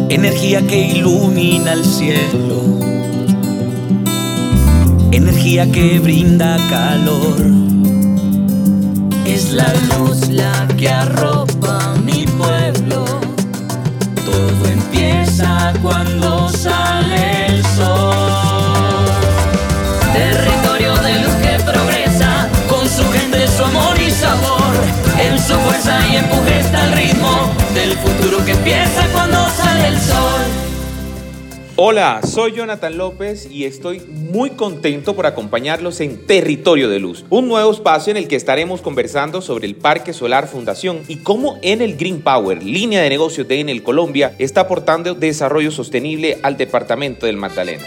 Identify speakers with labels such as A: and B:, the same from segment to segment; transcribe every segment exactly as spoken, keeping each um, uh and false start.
A: Energía que ilumina el cielo, energía que brinda calor. Es la luz la que arropa mi pueblo. Todo empieza cuando sale el sol. Territorio de luz que progresa, con su gente, su amor y sabor. En su fuerza y empuje está el ritmo del futuro que empieza cuando sale el sol.
B: Hola, soy Jonathan López y estoy muy contento por acompañarlos en Territorio de Luz, un nuevo espacio en el que estaremos conversando sobre el Parque Solar Fundación y cómo Enel Green Power, línea de negocios de Enel Colombia, está aportando desarrollo sostenible al departamento del Magdalena.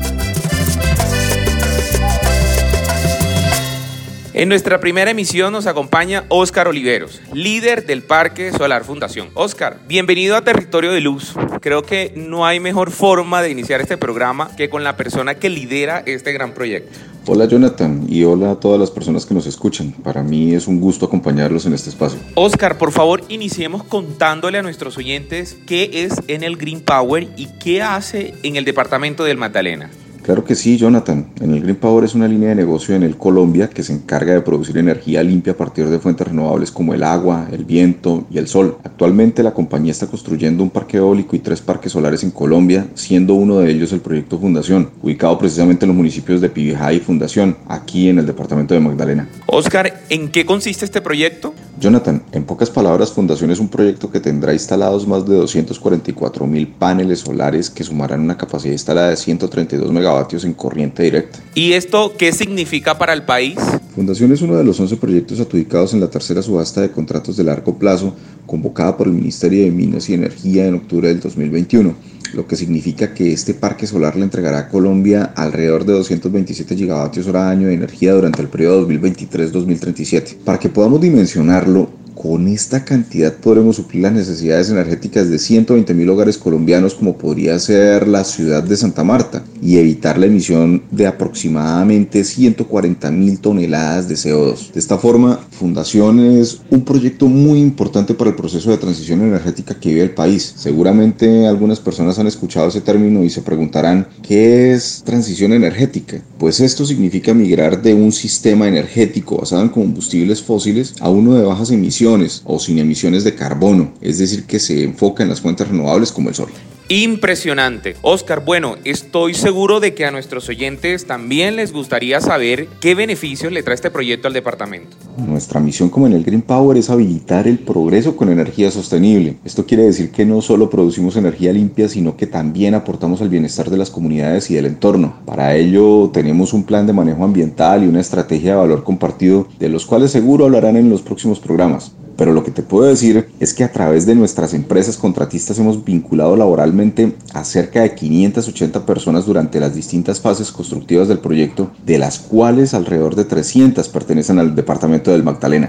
B: En nuestra primera emisión nos acompaña Óscar Oliveros, líder del Parque Solar Fundación. Óscar, bienvenido a Territorio de Luz. Creo que no hay mejor forma de iniciar este programa que con la persona que lidera este gran proyecto.
C: Hola Jonathan y hola a todas las personas que nos escuchan. Para mí es un gusto acompañarlos en este espacio.
B: Óscar, por favor, iniciemos contándole a nuestros oyentes qué es Enel Green Power y qué hace en el departamento del Magdalena.
C: Claro que sí, Jonathan. Enel Green Power es una línea de negocio en Enel Colombia que se encarga de producir energía limpia a partir de fuentes renovables como el agua, el viento y el sol. Actualmente la compañía está construyendo un parque eólico y tres parques solares en Colombia, siendo uno de ellos el proyecto Fundación, ubicado precisamente en los municipios de Pibijá y Fundación, aquí en el departamento de Magdalena.
B: Óscar, ¿en qué consiste este proyecto?
C: Jonathan, en pocas palabras, Fundación es un proyecto que tendrá instalados más de doscientos cuarenta y cuatro mil paneles solares que sumarán una capacidad instalada de ciento treinta y dos megavatios en corriente directa.
B: ¿Y esto qué significa para el país?
C: Fundación es uno de los once proyectos adjudicados en la tercera subasta de contratos de largo plazo convocada por el Ministerio de Minas y Energía en octubre del dos mil veintiuno, lo que significa que este parque solar le entregará a Colombia alrededor de doscientos veintisiete gigavatios hora año de energía durante el periodo dos mil veintitrés a dos mil treinta y siete. Para que podamos dimensionarlo, con esta cantidad podremos suplir las necesidades energéticas de ciento veinte mil hogares colombianos, como podría ser la ciudad de Santa Marta, y evitar la emisión de aproximadamente ciento cuarenta mil toneladas de C O dos. De esta forma, Fundación es un proyecto muy importante para el proceso de transición energética que vive el país. Seguramente algunas personas han escuchado ese término y se preguntarán, ¿qué es transición energética? Pues esto significa migrar de un sistema energético basado en combustibles fósiles a uno de bajas emisiones o sin emisiones de carbono, es decir, que se enfoca en las fuentes renovables como el sol.
B: Impresionante. Óscar, bueno, estoy seguro de que a nuestros oyentes también les gustaría saber qué beneficios le trae este proyecto al departamento.
C: Nuestra misión como Enel Green Power es habilitar el progreso con energía sostenible. Esto quiere decir que no solo producimos energía limpia, sino que también aportamos al bienestar de las comunidades y del entorno. Para ello tenemos un plan de manejo ambiental y una estrategia de valor compartido, de los cuales seguro hablarán en los próximos programas. Pero lo que te puedo decir es que a través de nuestras empresas contratistas hemos vinculado laboralmente a cerca de quinientas ochenta personas durante las distintas fases constructivas del proyecto, de las cuales alrededor de trescientas pertenecen al departamento del Magdalena.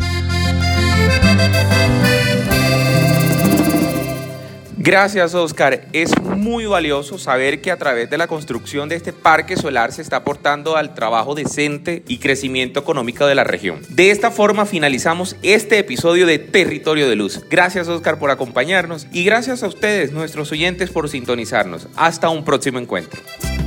B: Gracias, Óscar. Es muy valioso saber que a través de la construcción de este parque solar se está aportando al trabajo decente y crecimiento económico de la región. De esta forma finalizamos este episodio de Territorio de Luz. Gracias, Óscar, por acompañarnos y gracias a ustedes, nuestros oyentes, por sintonizarnos. Hasta un próximo encuentro.